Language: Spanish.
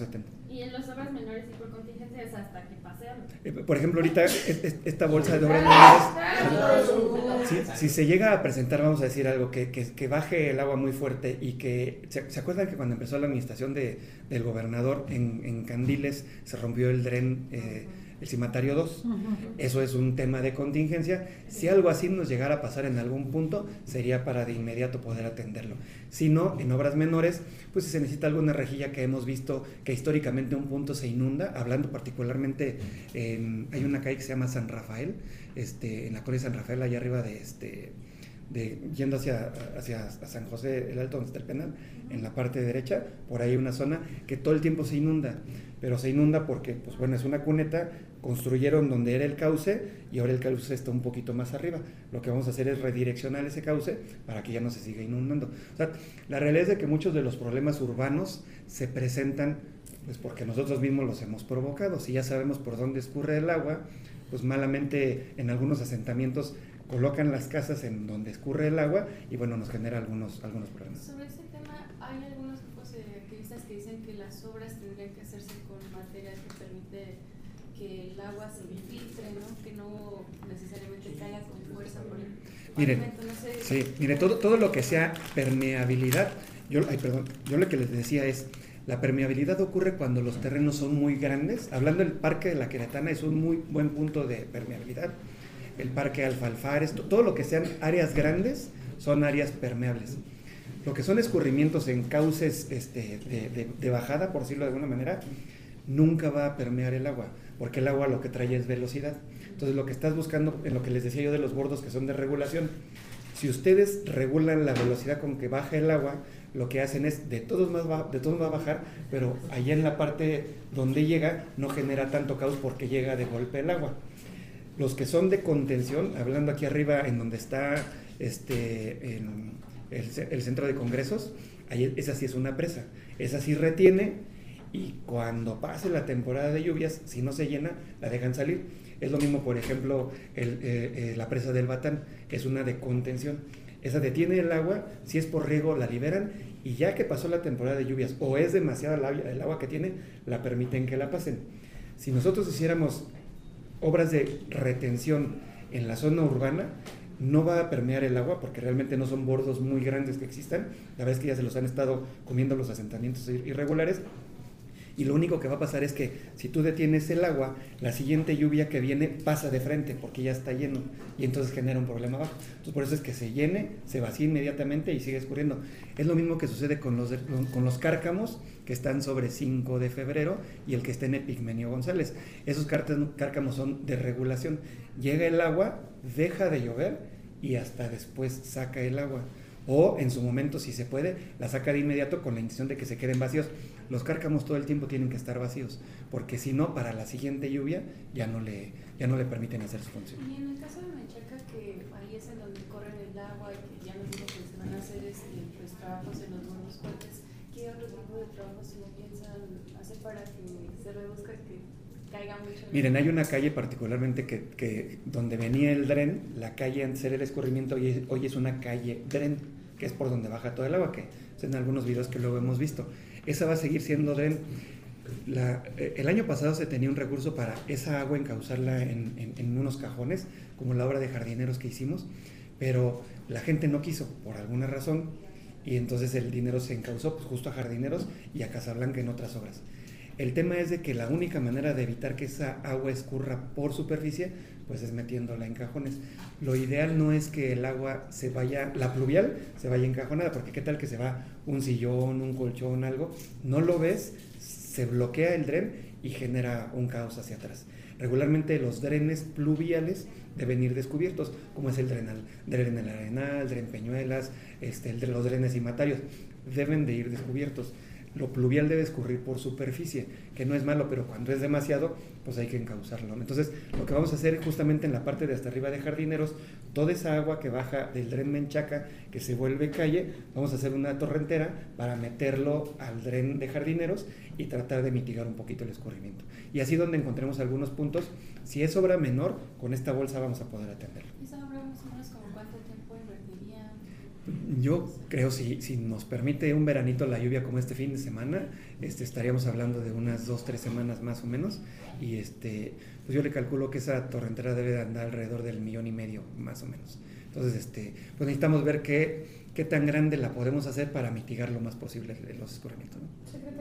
proceso de tiempo. Y en las obras menores y por contingencia es hasta que pase algo. Por ejemplo, ahorita esta bolsa de obras menores, si se llega a presentar, vamos a decir algo, que baje el agua muy fuerte y que, ¿se acuerdan que cuando empezó la administración del gobernador en Candiles se rompió el dren, el cimatario 2? Eso es un tema de contingencia. Si algo así nos llegara a pasar en algún punto, sería para de inmediato poder atenderlo. Si no, en obras menores, pues si se necesita alguna rejilla, que hemos visto que históricamente un punto se inunda, hablando particularmente, hay una calle que se llama San Rafael, en la colonia San Rafael, allá arriba yendo hacia San José, el Alto, donde está el penal, en la parte derecha, por ahí hay una zona que todo el tiempo se inunda, pero se inunda porque, pues bueno, es una cuneta, construyeron donde era el cauce y ahora el cauce está un poquito más arriba. Lo que vamos a hacer es redireccionar ese cauce para que ya no se siga inundando. O sea, la realidad es de que muchos de los problemas urbanos se presentan pues porque nosotros mismos los hemos provocado. Si ya sabemos por dónde escurre el agua, pues malamente en algunos asentamientos colocan las casas en donde escurre el agua y bueno, nos genera algunos problemas. Sobre ese tema, hay algunos grupos activistas que dicen que las obras tendrían que hacerse con material que permite que el agua se filtre, ¿no? Que no necesariamente caiga con fuerza por el pavimento, no sé. Sí, mire, todo lo que sea permeabilidad, yo lo que les decía es, la permeabilidad ocurre cuando los terrenos son muy grandes. Hablando del Parque de la Queretana, es un muy buen punto de permeabilidad. El Parque Alfalfares, todo lo que sean áreas grandes son áreas permeables. Lo que son escurrimientos en cauces de bajada, por decirlo de alguna manera, nunca va a permear el agua, porque el agua lo que trae es velocidad. Entonces lo que estás buscando, en lo que les decía yo de los bordos que son de regulación, si ustedes regulan la velocidad con que baja el agua, lo que hacen es, de todos va a bajar, pero allá en la parte donde llega no genera tanto caos porque llega de golpe el agua. Los que son de contención, hablando aquí arriba en donde está el centro de congresos, ahí, esa sí es una presa, esa sí retiene y cuando pase la temporada de lluvias, si no se llena, la dejan salir. Es lo mismo, por ejemplo, la presa del Batán, que es una de contención. Esa detiene el agua, si es por riego la liberan y ya que pasó la temporada de lluvias o es demasiada el agua que tiene, la permiten que la pasen. Si nosotros hiciéramos obras de retención en la zona urbana, no va a permear el agua porque realmente no son bordos muy grandes que existan. La verdad es que ya se los han estado comiendo los asentamientos irregulares. Y lo único que va a pasar es que si tú detienes el agua, la siguiente lluvia que viene pasa de frente porque ya está lleno y entonces genera un problema abajo. Entonces por eso es que se llene, se vacía inmediatamente y sigue escurriendo. Es lo mismo que sucede con los cárcamos que están sobre 5 de febrero y el que está en Epigmenio González. Esos cárcamos son de regulación. Llega el agua, deja de llover y hasta después saca el agua. O en su momento, si se puede, la saca de inmediato con la intención de que se queden vacíos. Los cárcamos todo el tiempo tienen que estar vacíos, porque si no, para la siguiente lluvia ya no le permiten hacer su función. Y en el caso de Menchaca, que ahí es en donde corren el agua y que ya nos dijo que se van a hacer pues, trabajos en los bordos fuertes, ¿qué otro tipo de trabajos se piensan hacer para que se reduzca que caiga mucho? Miren, hay una calle particularmente que donde venía el dren, la calle antes era el escurrimiento y hoy es una calle dren, que es por donde baja todo el agua, que es en algunos videos que luego hemos visto. Esa va a seguir siendo dren. El año pasado se tenía un recurso para esa agua encauzarla en unos cajones, como la obra de jardineros que hicimos, pero la gente no quiso, por alguna razón, y entonces el dinero se encauzó pues, justo a jardineros y a Casablanca en otras obras. El tema es de que la única manera de evitar que esa agua escurra por superficie, pues es metiéndola en cajones. Lo ideal no es que el agua se vaya, la pluvial se vaya encajonada, porque qué tal que se va un sillón, un colchón, algo, no lo ves, se bloquea el dren y genera un caos hacia atrás. Regularmente los drenes pluviales deben ir descubiertos, como es el dren Arenal, dren Peñuelas, los drenes cimatarios, deben de ir descubiertos. Lo pluvial debe escurrir por superficie, que no es malo, pero cuando es demasiado, pues hay que encauzarlo, ¿no? Entonces, lo que vamos a hacer justamente en la parte de hasta arriba de jardineros, toda esa agua que baja del dren Menchaca, que se vuelve calle, vamos a hacer una torrentera para meterlo al dren de jardineros y tratar de mitigar un poquito el escurrimiento. Y así donde encontremos algunos puntos, si es obra menor, con esta bolsa vamos a poder atenderlo. ¿Esa obra más o menos como cuánto tiempo invertiría? Yo creo si nos permite un veranito la lluvia como este fin de semana, estaríamos hablando de unas 2-3 semanas más o menos, y pues yo le calculo que esa torrentera debe de andar alrededor del 1.5 millones más o menos. Entonces, pues necesitamos ver qué tan grande la podemos hacer para mitigar lo más posible los escurrimientos, ¿no? Secretario,